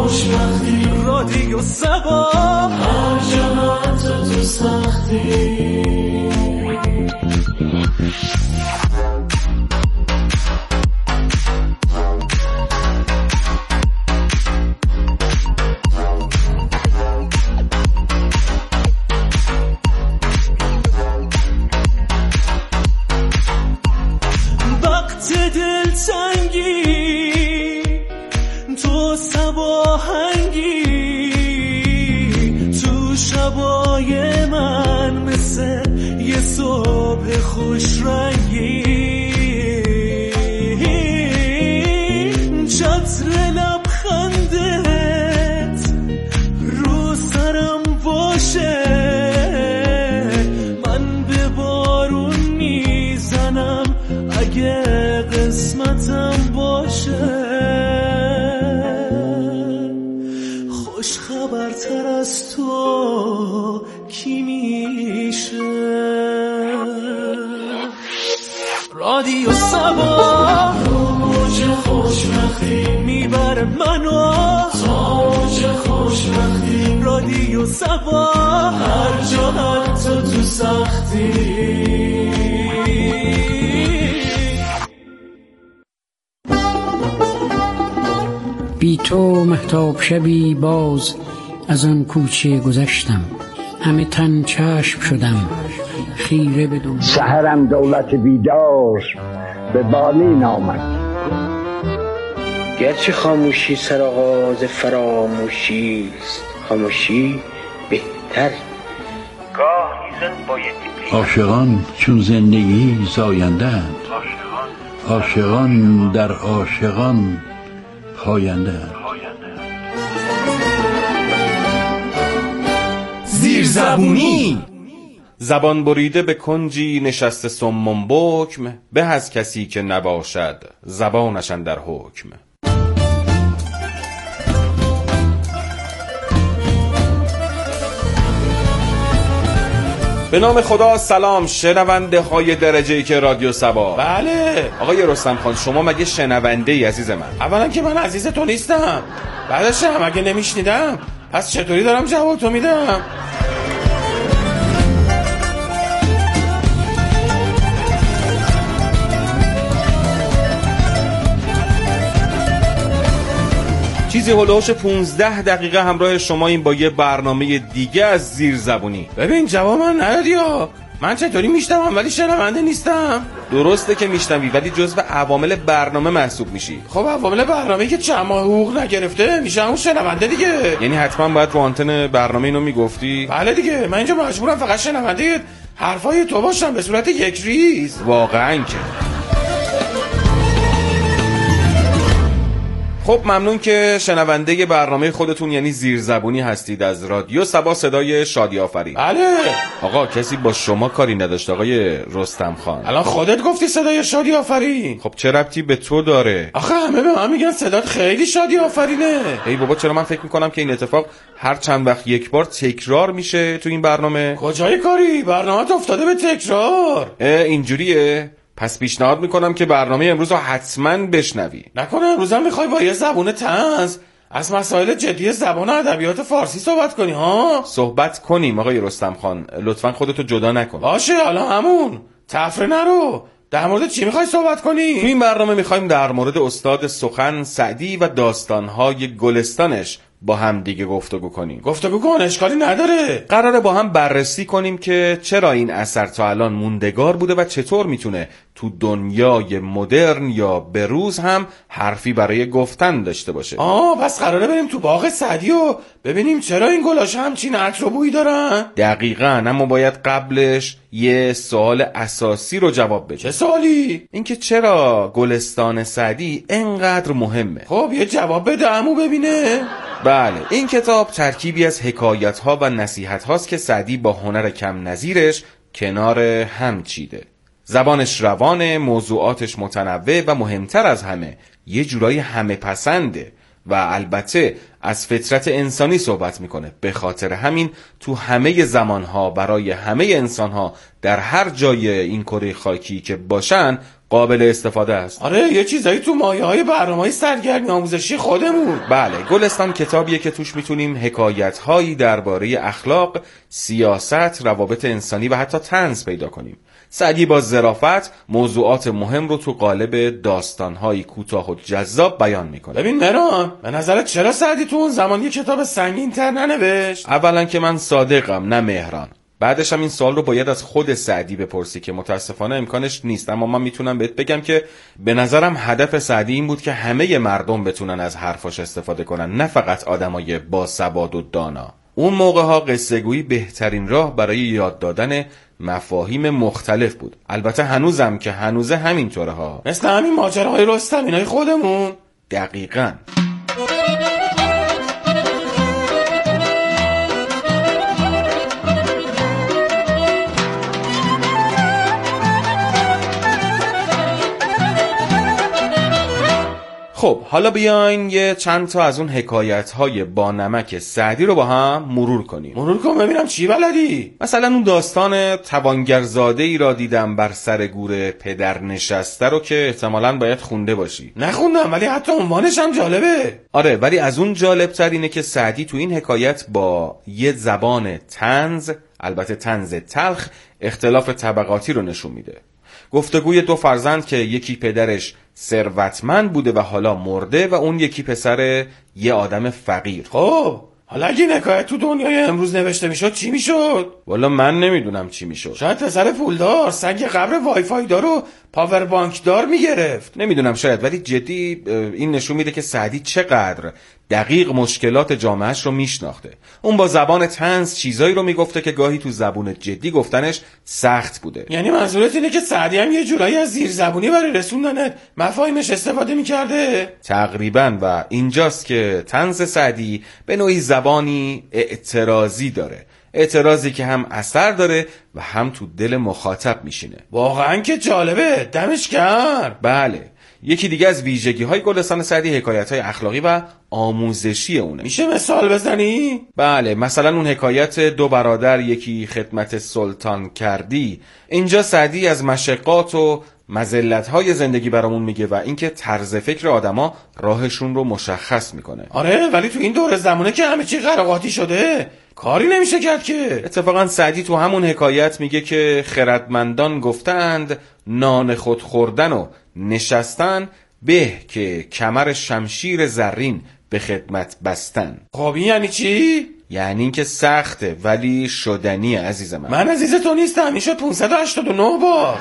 خوشبختی رادیو سبا هر جا حتی تو سختی. خوش رنگی چتر لبخندت رو سرم باشه، من به بارون میزنم اگه قسمتم باشه. خوش خبرتر از تو کی میشه؟ رادیو سبا موج خوشبختی میبره منو تا موج خوشبختی. رادیو سبا هر جا حتی تو سختی. بی تو مهتاب شبی باز از آن کوچه گذشتم، همه تن چشم شدم خیره بدون. سحرم دولت بیدار به بالین آمد، گرچه خاموشی سرآغاز فراموشی است، خاموشی بهتر. گاهی زن باید عاشقان چون زندگی زاینده‌اند، عاشقان در عاشقان پاینده‌اند. زیرزبونی زبان بریده به کنجی نشسته صم بکم، به از کسی که نباشد زبانش اندر حکم. به نام خدا. سلام شنونده های درجه‌ای که رادیو سبا. بله آقای رستم خان، شما مگه شنونده ای عزیز من؟ اولا که من عزیز تو نیستم، بعدش هم اگه نمیشنیدم پس چطوری دارم جواب تو میدم؟ چیزی هلوش 15 دقیقه همراه شما این با یه برنامه دیگه از زیرزبونی. ببین جواب من ندادی ها، من چطوری میشنوم ولی شنونده نیستم؟ درسته که میشنوی ولی جزو عوامل برنامه محسوب میشی. خب عوامل برنامه‌ای که چند ماه حقوق نگرفته میشه اون شنونده دیگه. یعنی حتما باید رو آنتن برنامه اینو میگفتی؟ بله دیگه، من اینجا مجبورم فقط شنونده حرفای تو باشم به صورت یک ریز. واقعا که خب ممنون که شنونده برنامه خودتون یعنی زیرزبونی هستید از رادیو سبا صدای شادی آفرین. بله آقا، کسی با شما کاری نداشت آقای رستم خان. الان خودت گفتی صدای شادی آفرین. خب چه ربطی به تو داره؟ آخه همه به من میگن صدات خیلی شادی آفرینه. ای بابا، چرا من فکر میکنم که این اتفاق هر چند وقت یک بار تکرار میشه تو این برنامه. کجای کاری؟ برنامه‌ت افتاده به تکرار. اینجوریه؟ پس پیشنهاد میکنم که برنامه امروز رو حتما بشنوی. نکنه امروز هم میخوای با یه زبون طنز از مسائل جدی زبان و ادبیات فارسی صحبت کنی ها؟ صحبت کنیم آقای رستم خان، لطفا خودتو جدا نکن. باشه حالا همون تفره نرو. در مورد چی میخوای صحبت کنی؟ تو این برنامه میخوایم در مورد استاد سخن سعدی و داستانهای گلستانش با هم دیگه گفتگو کنیم. گفتگو کن، اشکالی نداره. قراره با هم بررسی کنیم که چرا این اثر تا الان موندگار بوده و چطور میتونه تو دنیای مدرن یا بروز هم حرفی برای گفتن داشته باشه. پس قراره بریم تو باغ سعدی و ببینیم چرا این گلاش همچین عطر و بویی دارن؟ دقیقاً، اما باید قبلش یه سوال اساسی رو جواب بدیم. چه سوالی؟ اینکه چرا گلستان سعدی اینقدر مهمه. خب یه جواب بده عمو ببینه. بله، این کتاب ترکیبی از حکایت‌ها و نصیحت‌هاست که سعدی با هنر کم نظیرش کنار هم چیده. زبانش روانه، موضوعاتش متنوع و مهمتر از همه یه جورایی همه پسنده و البته از فطرت انسانی صحبت میکنه. به خاطر همین تو همه زمانها برای همه انسانها در هر جای این کره خاکی که باشن قابل استفاده است. آره یه چیزایی تو مایه‌های برنامه‌های سرگرمی آموزشی خودمون. بله، گلستان کتابیه که توش میتونیم حکایت‌هایی درباره اخلاق، سیاست، روابط انسانی و حتی طنز پیدا کنیم. سعدی با ظرافت موضوعات مهم رو تو قالب داستان‌های کوتاه و جذاب بیان میکنه. ببین مهران، به نظرت چرا سعدی تو اون زمان یه کتاب سنگین‌تر ننوشت؟ اولا که من صادقم نه مهران. بعدش هم این سوال رو باید از خود سعدی بپرسی که متاسفانه امکانش نیست، اما من میتونم بهت بگم که به نظرم هدف سعدی این بود که همه مردم بتونن از حرفاش استفاده کنن، نه فقط آدمای باسواد و دانا. اون موقع ها قصه گویی بهترین راه برای یاد دادن مفاهیم مختلف بود. البته هنوزم که هنوزه همینطوره ها، مثل همین ماجراهای رستم اینای خودمون. دقیقاً. خب حالا بیاین یه چند تا از اون حکایت‌های با نمک سعدی رو با هم مرور کنیم. مرور کن ببینم چی بلدی. مثلا اون داستان توانگرزاده‌ای را دیدم بر سر گور پدر نشسته رو که احتمالاً باید خونده باشی. نخوندم ولی حتی عنوانش هم جالبه. آره، ولی از اون جالب‌تر اینه که سعدی تو این حکایت با یه زبان طنز، البته طنز تلخ، اختلاف طبقاتی رو نشون میده. گفتگوی دو فرزند که یکی پدرش ثروتمند بوده و حالا مرده و اون یکی پسر یه آدم فقیر. خب حالا اگه این حکایت تو دنیای امروز نوشته میشد چی میشد؟ والا من نمیدونم چی میشد. شاید پسر پولدار سنگ قبر وای فای دار و پاور بانک دار میگرفت. نمیدونم شاید، ولی جدی این نشون میده که سعدی چقدر دقیق مشکلات جامعهش رو میشناخته. اون با زبان طنز چیزایی رو میگفته که گاهی تو زبون جدی گفتنش سخت بوده. یعنی منظورت اینه که سعدی هم یه جورایی از زیر زبونی برای رسوندن مفاهیمش استفاده میکرده؟ تقریبا. و اینجاست که طنز سعدی به نوعی زبانی اعتراضی داره، اعتراضی که هم اثر داره و هم تو دل مخاطب میشینه. واقعا که جالبه، دمش گرم. بله، یکی دیگه از ویژگی‌های گلستان سعدی حکایت‌های اخلاقی و آموزشی اونه. میشه مثال بزنی؟ بله، مثلا اون حکایت دو برادر یکی خدمت سلطان کردی. اینجا سعدی از مشقات و مذلت‌های زندگی برامون میگه و اینکه طرز فکر آدما راهشون رو مشخص میکنه. آره، ولی تو این دور زمانه که همه چی قراقاتی شده کاری نمیشه کرد که. اتفاقا سعدی تو همون حکایت میگه که خردمندان گفتند نان خود خوردن و نشستن به که کمر شمشیر زرین به خدمت بستن. خب این یعنی چی؟ یعنی اینکه سخته ولی شدنیه عزیز من. من عزیز تو نیستم، این شد 589 بار.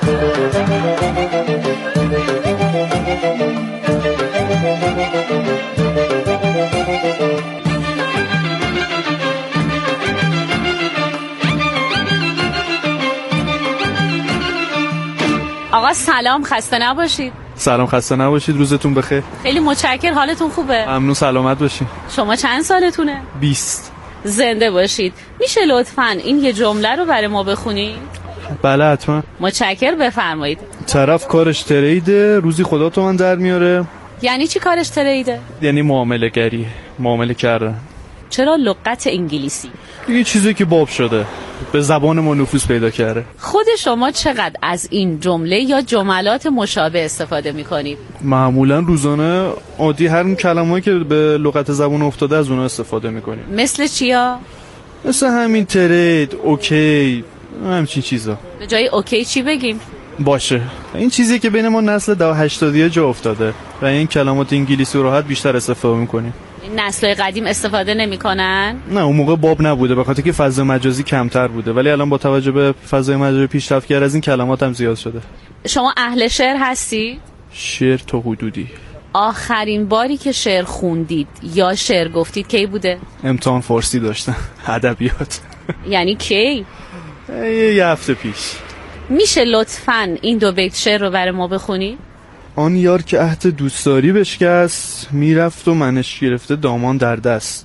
آقا سلام، خسته نباشید. سلام، خسته نباشید، روزتون بخیر. خیلی متشکرم، حالتون خوبه؟ ممنون، سلامت باشین. شما چند سالتونه؟ 20. زنده باشید. میشه لطفاً این یه جمله رو برای ما بخونید؟ بله حتما. متشکرم، بفرمایید. طرف کارش تریده، روزی خدا تومن در میاره. یعنی چی کارش تریده؟ یعنی معامله گریه، معامله کردن. چرا لغت انگلیسی؟ یه چیزی که باب شده، به زبان ما نفوذ پیدا کرده. خود شما چقدر از این جمله یا جملات مشابه استفاده میکنید؟ معمولا روزانه عادی هر کلمه‌ای که به لغت زبان افتاده از اونها استفاده میکنیم. مثل چیا؟ مثل همین ترید، اوکی، همچین چیزا. به جای اوکی چی بگیم؟ باشه. این چیزی که بین ما نسل 80 جا افتاده و این کلمات انگلیسی رو راحت بیشتر استفاده میکنیم. نسل‌های قدیم استفاده نمی‌کنن؟ نه، اون موقع باب نبوده، به خاطر که فضای مجازی کمتر بوده، ولی الان با توجه به فضای مجازی پیشرفت کرده از این کلمات هم زیاد شده. شما اهل شعر هستید؟ شعر تا حدودی. آخرین باری که شعر خوندید یا شعر گفتید کی بوده؟ امتحان فارسی داشتم، ادبیات. یعنی کی؟ یه هفته پیش. میشه لطفاً این دو بیت شعر رو برای ما بخونی؟ آن یار که عهد دوستداری بشکست، میرفت و منش گرفته دامان در دست.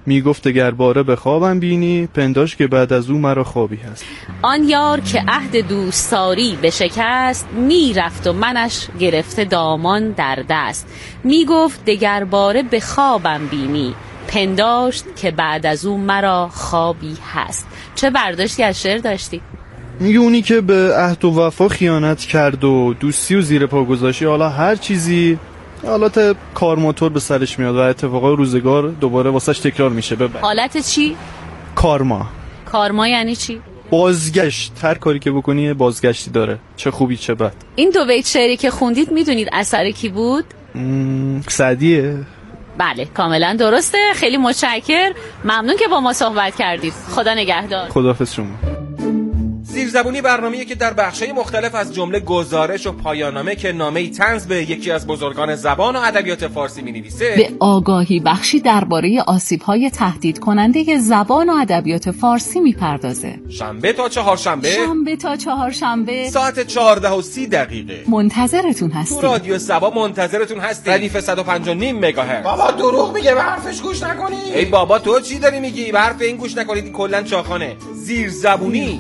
میگفت دگر باره به خوابم بینی، پنداش که بعد از او مرا خوابی هست. آن یار که عهد دوستاری بشکست، میرفت و منش گرفته دامان در دست. میگفت دگر باره به خوابم بینی، پنداشت که بعد از او مرا خوابی هست. چه برداشتی از شعر داشتی؟ میگه اونی که به عهد و وفا خیانت کرد و دوستی و زیر پا گذاشتی، حالا هر چیزی حالت کار موتور به سرش میاد و اتفاقای روزگار دوباره واسش تکرار میشه. حالت چی؟ کارما. کارما یعنی چی؟ بازگشت. هر کاری که بکنی بازگشتی داره، چه خوبی چه بد. این دو بیت شعری که خوندید میدونید اثر کی بود؟ سعدیه. بله کاملا درسته. خیلی متشکر، ممنون که با ما صحبت کردید. خدا نگهدار. خداحافظ شما. زیرزبونی برنامه‌ای که در بخش‌های مختلف از جمله گزارش و پایان‌نامه که نامه‌ای طنز به یکی از بزرگان زبان و ادبیات فارسی می‌نویسه، به آگاهی بخشی درباره آسیب‌های تهدید کننده زبان و ادبیات فارسی می‌پردازه. شنبه تا چهارشنبه ساعت 14:30 منتظرتون هستیم. تو رادیو سبا منتظرتون هستیم. ردیف 105.5 مگاهرتز. بابا دروغ میگه، به حرفش گوش نکنی. ای بابا تو چی داری میگی؟ به حرف این گوش نکنید، کلاً چاخانه. زیرزبونی.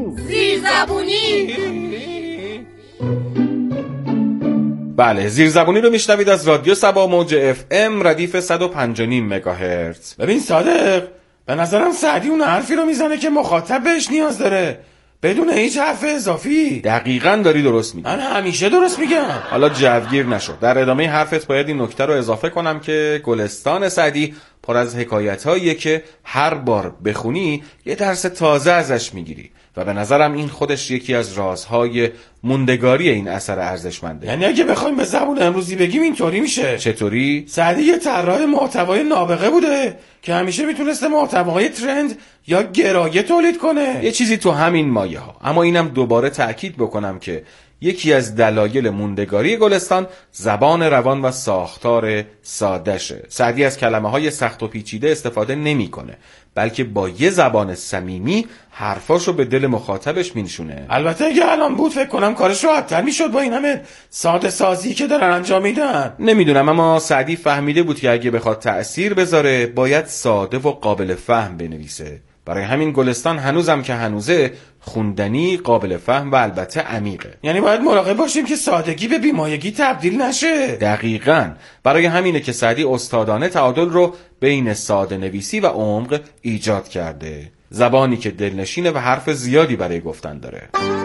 بله، زیرزبونی رو میشنوید از رادیو سبا موج FM ردیف 105.5 مگاهرتز. ببین صادق، به نظرم سعدی اون حرفی رو میزنه که مخاطب بهش نیاز داره، بدون هیچ حرف اضافی. دقیقاً داری درست میگی. من همیشه درست میگم. حالا جوگیر نشو. در ادامه حرفت باید این نکته رو اضافه کنم که گلستان سعدی پر از حکایت‌هاییه که هر بار بخونی یه درس تازه ازش میگیری و به نظرم این خودش یکی از رازهای موندگاری این اثر ارزشمنده. یعنی اگه بخوایم به زبون امروزی بگیم اینطوری میشه. چطوری؟ سعدی یه طراح محتوای نابغه بوده که همیشه میتونسته محتوای ترند یا گرایه تولید کنه. یه چیزی تو همین مایه ها. اما اینم دوباره تأکید بکنم که یکی از دلایل موندگاری گلستان زبان روان و ساختار ساده‌شه. سعدی از کلمه‌های سخت و پیچیده استفاده نمی‌کنه، بلکه با یه زبان صمیمی حرفاشو به دل مخاطبش می‌نشونه. البته اگه الان بود فکر کنم کارش راحت‌تر می‌شد با این همه ساده سازی که دارن انجام میدن. نمیدونم، اما سعدی فهمیده بود که اگه بخواد تأثیر بذاره باید ساده و قابل فهم بنویسه. برای همین گلستان هنوزم که هنوزه خوندنی، قابل فهم و البته عمیقه. یعنی باید مراقب باشیم که سادگی به بیمایگی تبدیل نشه. دقیقاً. برای همینه که سعدی استادانه تعادل رو بین ساده نویسی و عمق ایجاد کرده. زبانی که دلنشینه و حرف زیادی برای گفتن داره.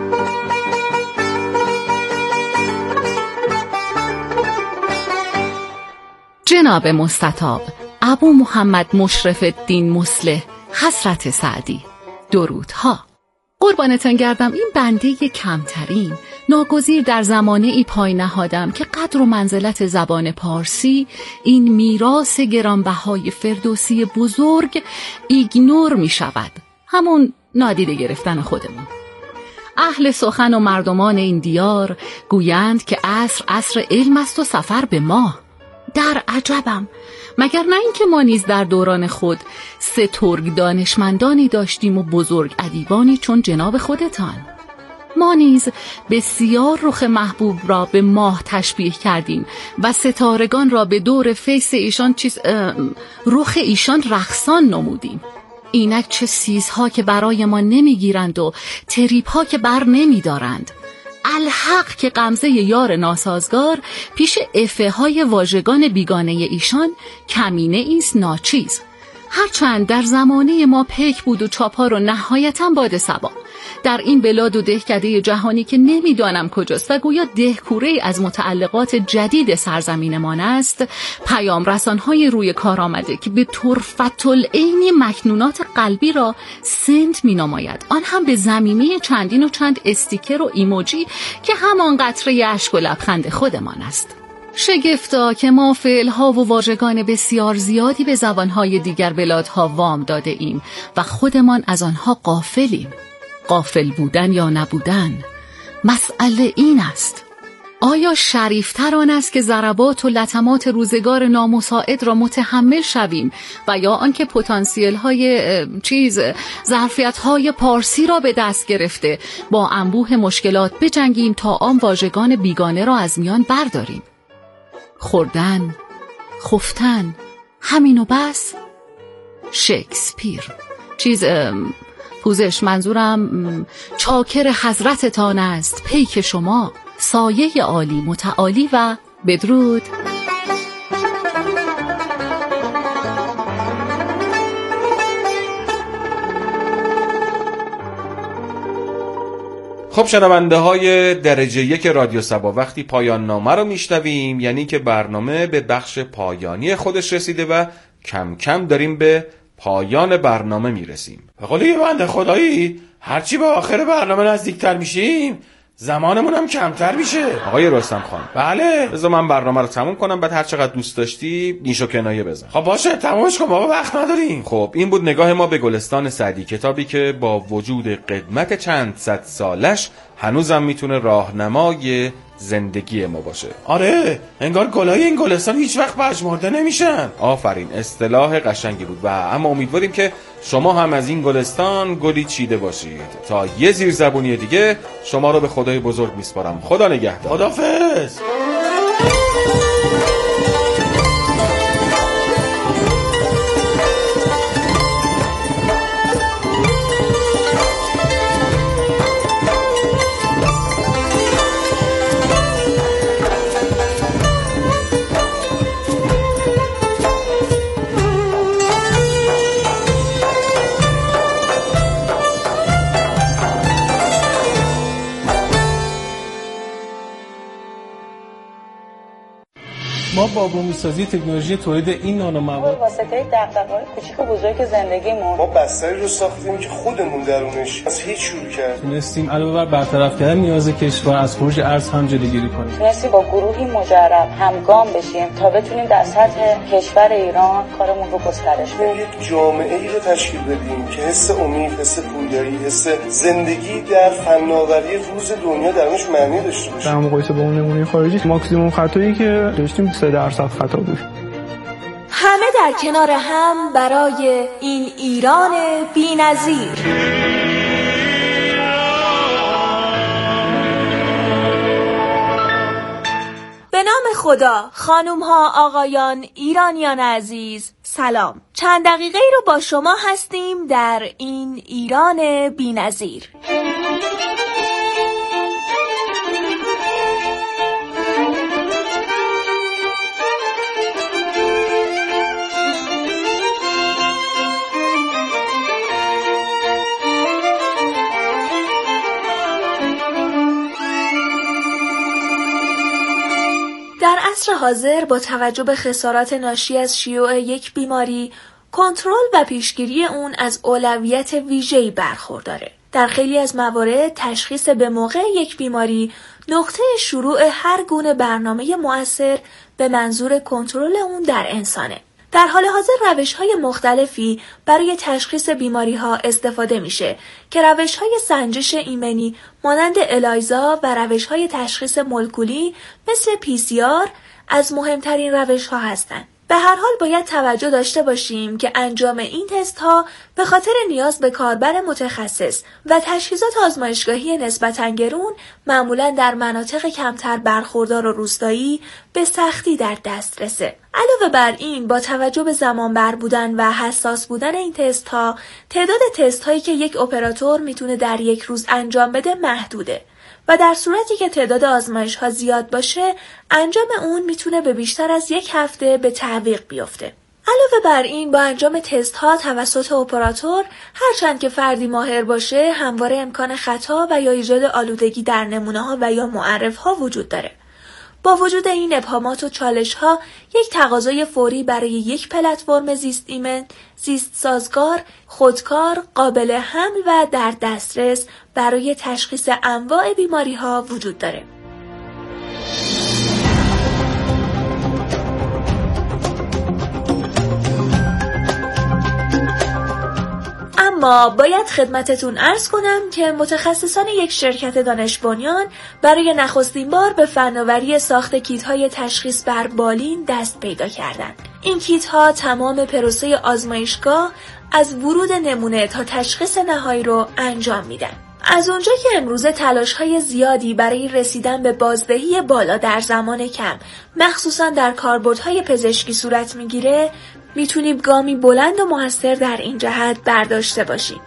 جناب مستطاب ابو محمد مشرف الدین مصلح حضرت سعدی، درودها. قربانتان گردم، این بنده کمترین ناگزیر در زمانه ای پای نهادم که قدر و منزلت زبان پارسی، این میراث گرانبهای فردوسی بزرگ، ایگنور می شود. همون نادیده گرفتن خودمون. اهل سخن و مردمان این دیار گویند که عصر علم است و سفر به ماه. در عجبم، مگر نه اینکه ما نیز در دوران خود سترگ دانشمندانی داشتیم و بزرگ ادیبانی چون جناب خودتان. ما نیز بسیار رخ محبوب را به ماه تشبیه کردیم و ستارگان را به دور فیس ایشان رخ ایشان رقصان نمودیم. اینک چه سیزها که برای ما نمیگیرند و تریپها که بر نمیدارند. الحق که غمزه یار ناسازگار پیش افه های واژگان بیگانه ایشان کمینه ایست ناچیز. هرچند در زمانه ما پیک بود و چاپار و نهایتاً باد صبا. در این بلاد و دهکده جهانی که نمیدانم کجاست و گویا دهکوره از متعلقات جدید سرزمینمان است، پیام رسانهای روی کار آمده که به طرفت العین مکنونات قلبی را سنت می نماید، آن هم به ضمیمه چندین و چند استیکر و ایموجی که همان قطره اشک و لبخند خودمان است. شگفتا که ما فعلها و واژگان بسیار زیادی به زبانهای دیگر بلادها وام داده ایم و خودمان از آنها غافلیم. غافل بودن یا نبودن، مسئله این است: آیا شریفتر آن است که ضربات و لطمات روزگار نامساعد را متحمل شویم و یا آنکه پتانسیل های ظرفیت های پارسی را به دست گرفته با انبوه مشکلات بجنگیم تا آن واژگان بیگانه را از میان برداریم؟ خوردن، خفتن، همین و بس؟ شکسپیر. پوزش، منظورم چاکر حضرتتان است پیک شما، سایه عالی متعالی و بدرود. خب شنونده های درجه 1 رادیو صبا، وقتی پایان نامه رو میشنویم یعنی که برنامه به بخش پایانی خودش رسیده و کم کم داریم به پایان برنامه میرسیم. به قول یه بنده خدایی هرچی به آخر برنامه نزدیکتر میشیم زمانمون هم کمتر میشه. آقای رستم خان، بله، بذار من برنامه رو تموم کنم، بعد هر چقدر دوست داشتی نیش و کنایه بزن. خب باشه، تمومش کن بابا، وقت نداریم. خب این بود نگاه ما به گلستان سعدی، کتابی که با وجود قدمت چند صد سالش هنوزم میتونه راهنمای زندگی ما باشه. آره، انگار گلای این گلستان هیچ وقت پژمرده نمیشن. آفرین، اصطلاح قشنگی بود. و اما امیدواریم که شما هم از این گلستان گلی چیده باشید. تا یه زیرزبونی دیگه شما رو به خدای بزرگ میسپارم. خدا نگهدار. خداحافظ. ما با بومی‌سازی تکنولوژی تولید این نانومواد واسطه دغدغه‌های کوچیک و بزرگ زندگیمون ما بستری رو ساختیم که خودمون درونش از هیچ شروع کردیم. تونستیم علاوه بر برطرف کردن نیاز کشور از خروج ارز هم جلوگیری کنیم. تونستیم با گروهی مجرب همگام بشیم تا بتونیم در سطح کشور ایران کارمون رو گسترش بدیم. یک جامعه‌ای رو تشکیل بدیم که حس امید، حس پویایی، حس زندگی در فناوری روز دنیا درش معنی داشته باشه. در مقایسه با اون نمونه خارجی ماکسیمم خطایی که داشتیم 3% خطا بود. همه در کنار هم برای این ایران بی‌نظیر. به نام خدا، خانوم ها، آقایان، ایرانیان عزیز، سلام. چند دقیقه ای رو با شما هستیم در این ایران بی‌نظیر. در عصر حاضر با توجه به خسارات ناشی از شیوع یک بیماری، کنترل و پیشگیری اون از اولویت ویژه‌ای برخورداره. در خیلی از موارد تشخیص به موقع یک بیماری نقطه شروع هر گونه برنامه مؤثر به منظور کنترل اون در انسانه. در حال حاضر روش‌های مختلفی برای تشخیص بیماری‌ها استفاده میشه که روش‌های سنجش ایمنی مانند الایزا و روش‌های تشخیص مولکولی مثل PCR از مهمترین روش‌ها هستند. به هر حال باید توجه داشته باشیم که انجام این تست‌ها به خاطر نیاز به کاربر متخصص و تجهیزات آزمایشگاهی نسبتاً گران معمولاً در مناطق کمتر برخوردار و روستایی به سختی در دسترسه. علاوه بر این با توجه به زمان بر بودن و حساس بودن این تست‌ها، تعداد تست‌هایی که یک اپراتور میتونه در یک روز انجام بده محدوده و در صورتی که تعداد آزمایش‌ها زیاد باشه، انجام اون میتونه به بیشتر از یک هفته به تعویق بیفته. علاوه بر این با انجام تست‌ها توسط اپراتور، هرچند که فردی ماهر باشه، همواره امکان خطا و یا ایجاد آلودگی در نمونه‌ها و یا معرف‌ها وجود داره. با وجود این ابهامات و چالش‌ها، یک تقاضای فوری برای یک پلتفرم زیست ایمن، زیست سازگار، خودکار، قابل حمل و در دسترس برای تشخیص انواع بیماری‌ها وجود داره. اما باید خدمتتون عرض کنم که متخصصان یک شرکت دانش بنیان برای نخستین بار به فناوری ساخت کیت‌های تشخیص بر بالین دست پیدا کردند. این کیت‌ها تمام پروسه آزمایشگاه از ورود نمونه تا تشخیص نهایی رو انجام میدن. از اونجا که امروزه تلاش‌های زیادی برای رسیدن به بازدهی بالا در زمان کم، مخصوصاً در کاربردهای پزشکی صورت میگیره، میتونیم گامی بلند و موثر در این جهت برداشته باشیم.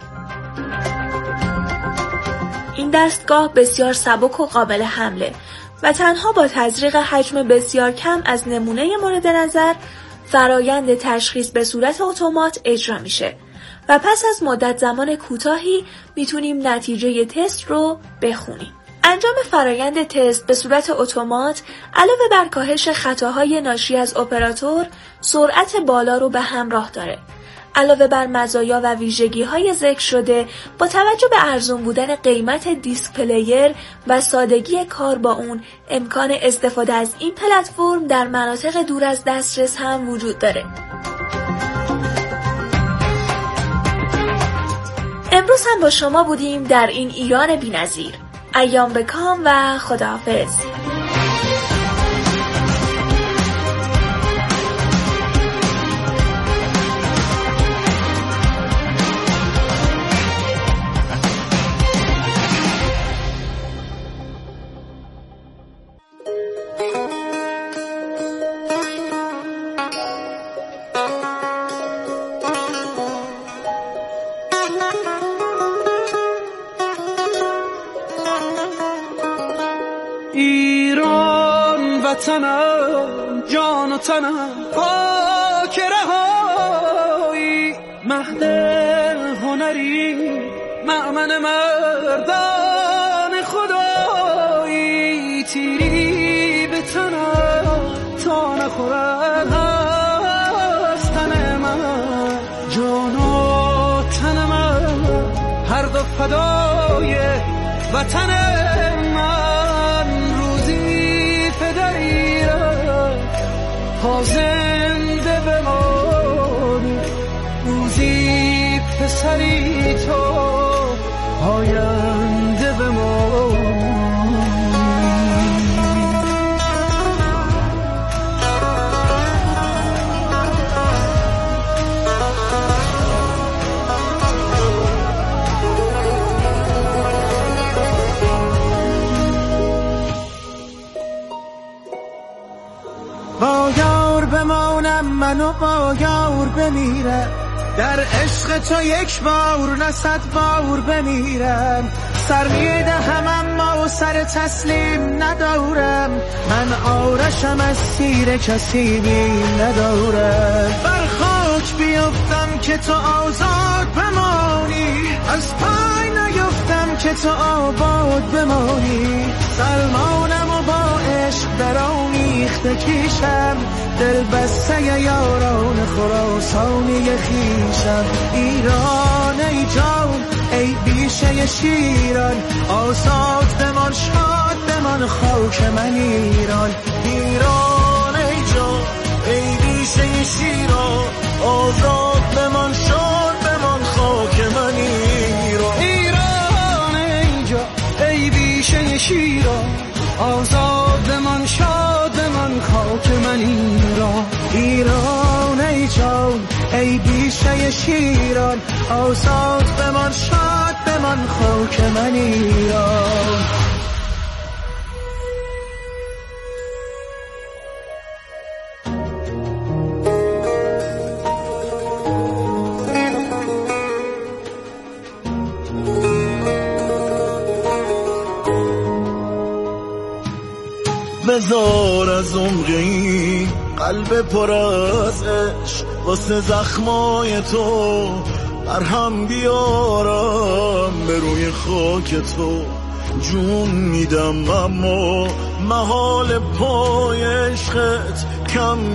این دستگاه بسیار سبک و قابل حمله و تنها با تزریق حجم بسیار کم از نمونه مورد نظر فرایند تشخیص به صورت اتومات اجرا میشه و پس از مدت زمان کوتاهی میتونیم نتیجه تست رو بخونیم. انجام فرایند تست به صورت اتومات علاوه بر کاهش خطاهای ناشی از اپراتور، سرعت بالا رو به همراه داره. علاوه بر مزایا و ویژگی‌های ذکر شده، با توجه به ارزان بودن قیمت دیسک پلیر و سادگی کار با اون، امکان استفاده از این پلتفرم در مناطق دور از دسترس هم وجود داره. امروز هم با شما بودیم در این ایران بی‌نظیر. ایام بکام و خداحافظ. ایران وطنم، جان و تنم، خاک رهایی، مهد هنری، مأمن مردان خدایی، تیری به تنم تا نخورد از تن من، جان و تن من هر دو فدای وطن من، روزی فدایی‌ام تا زنده بمانی، روزی پسری تو آینده بمانی. با یار بمانم من و با یار بمیرم، در عشق تو یک بار نه 100 بار بمیرم، سر میدهم اما سر تسلیم ندارم، من آرشم از تیر کسی بیم ندارم، بر خاک بیفتم که تو آزاد بمانی، از پای نیفتم که تو آباد بمانی، سلمانم و با عشق در آمیخته کیشم، دل بسته یاران خراسانی خیشم، ایران ای جان ای بیشه شیران، آزاد بمان شاد بمان خاک من ایران، ایران ای جان ای بیشه شیران، آزاد بمان شاد بمان خاک من ایران، ایران ای جان ای بیشه شیران، آزاد بمان شاد بمان خاک من ایران، ایران ای جان ای بیشه شیران، آزاد بمان شاد بمان خاک من ایران. بذار از عمقی قلب پر از عشق واسه زخمای تو برهم بیارم، به روی خاک تو جون میدم اما محال پای عشقت کم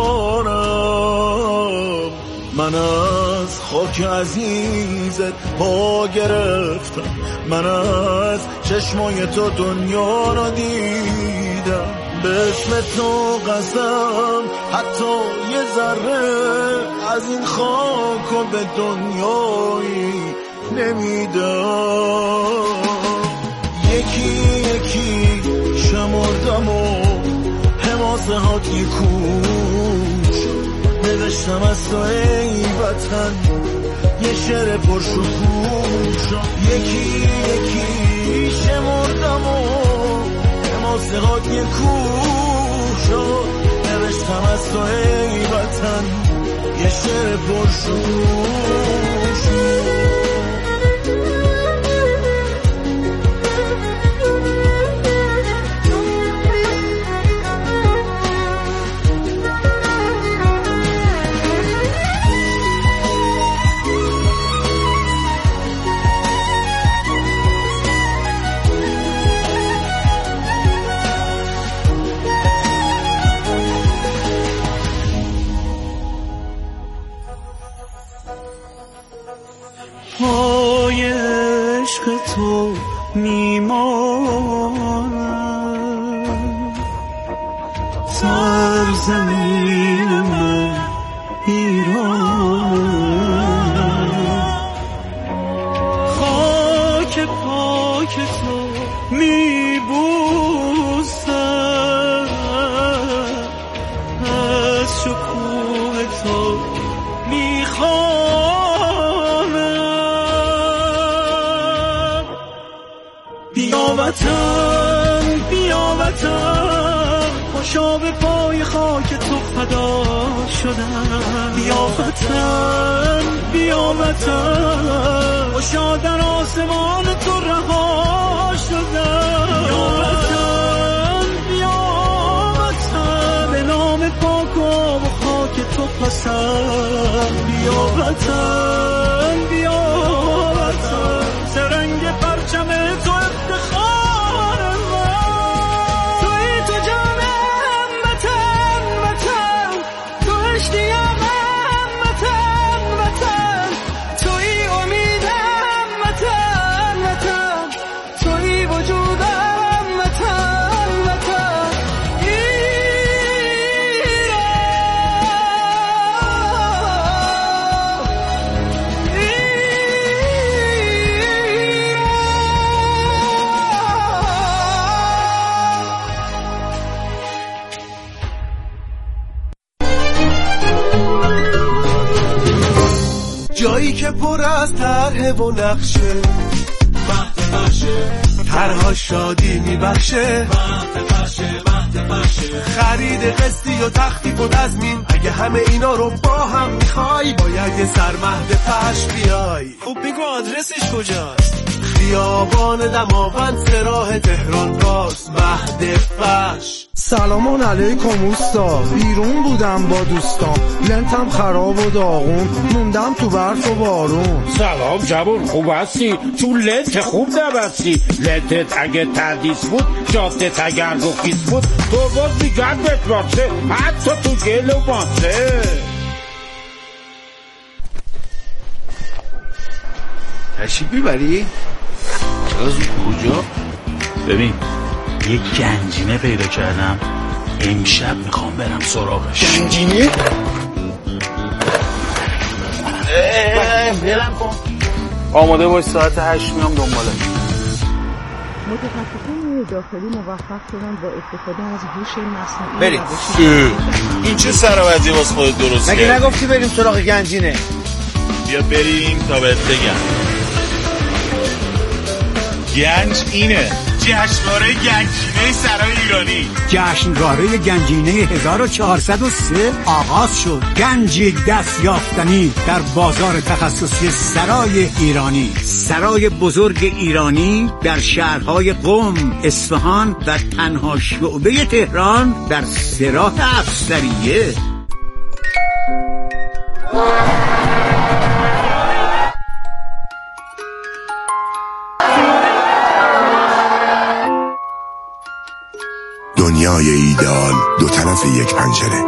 بیارم، من از خاک عزیزت پا گرفتم، من از چشمای تو دنیا را دیدم، به اسم تو قسم حتی یه ذره از این خاک و به دنیایی نمیدم، یکی یکی شمردم و حماسه هات یکوش، نوشتم از تو ای وطن یه شعر پرشکوش، یکی یکی شمردم و حماسه هات یکوش، نوشتم از تو ای وطن یه شعر پرشوش. پای عشق تو میمانم، سرزمین من ایرانم، خاک پاک تو میبوسم، از شکوه تو میخوانم. بیا وطن بیا وطن، خوشا به پای خاک تو فدا شدم. بیا وطن بیا وطن، خوشا در آسمان تو رها شدم. بیا وطن بیا وطن، به نام پاک و خاک تو پسند. بیا وطن بیا وطن، سرنگ پرچم تو افتخار من. توی تو جانم وطن وطن، تو اشتیاقم وطن وطن، توی امیدم وطن وطن، توی وجودم وطن وطن. جایی که پر از طرح و نقشه، وقت بخشه طرها شادی میبخشه، وقت بخشه خرید قسطی و تخفیف و تضمین. اگه همه اینا رو با هم میخوای، باید یه سرمهد پش بیای. خب بگو آدرسش کجاست؟ خیابان دماوند سراح تهران راست، مهد پش. سلام علیکم اوستا، بیرون بودم با دوستام، لنتم خراب و داغون، موندم تو برف و بارون. سلام جوون، خوب هستی؟ تو لنت خوب نبستی. لنتت اگه تردیس بود، جادت اگر رخیص بود، تو باز میگن بهت باشه، حتی تو گل و بانسه. تشریف میبری؟ از کجا؟ ببین یک گنجینه پیدا کردم، امشب میخوام برم سراغش. گنجینه؟ بلم کن. آماده باش، ساعت 8 میام دنباله. متخصصین داخلی موفق شدن با استفاده از هوش مصنوعی. بریم. این چه سراوزی واسه خودت درست کردی؟ مگه نگفتی بریم سراغ گنجینه؟ بیا بریم تا بهت بگم. گنج اینه، جشنواره گنجینه سرای ایرانی. جشنواره گنجینه 1403 آغاز شد. گنجی دست یافتنی در بازار تخصصی سرای ایرانی. سرای بزرگ ایرانی در شهرهای قم، اصفهان و تنها شعبه تهران در سراح افسریه. دنیای ایدئال دو طرف یک پنجره.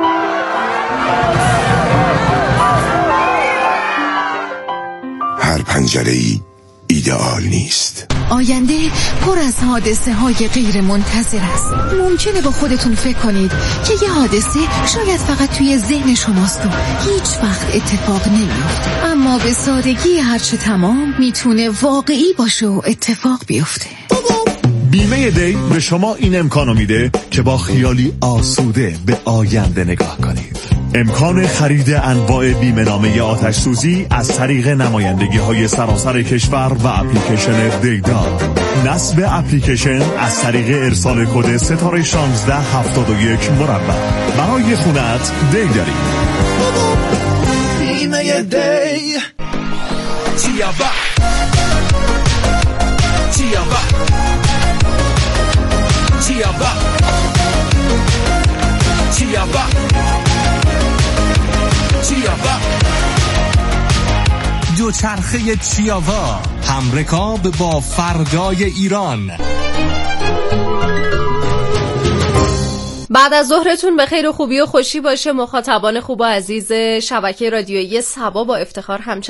هر پنجره‌ای ایدئال نیست. آینده پر از حادثه های غیر منتظر است. ممکنه با خودتون فکر کنید که یه حادثه شاید فقط توی ذهن شماست و هیچ وقت اتفاق نمیفته، اما به سادگی هرچه تمام میتونه واقعی باشه و اتفاق بیفته. بیمه دی به شما این امکانو میده که با خیالی آسوده به آینده نگاه کنید. امکان خرید انواع بیمه نامه آتش سوزی از طریق نمایندگی‌های سراسر کشور و اپلیکیشن دیدار. نصب اپلیکیشن از طریق ارسال کد ستاره 1671 مربع. برای خونت دی داریم. بیمه دی چیابا چیابا چیابا چیابا چیابا دوچرخه چیاوا، همرکاب با فردای ایران. بعد از ظهرتون به خیر و خوبی و خوشی باشه مخاطبان خوب و عزیز شبکه رادیویی سبا. با افتخار همچنین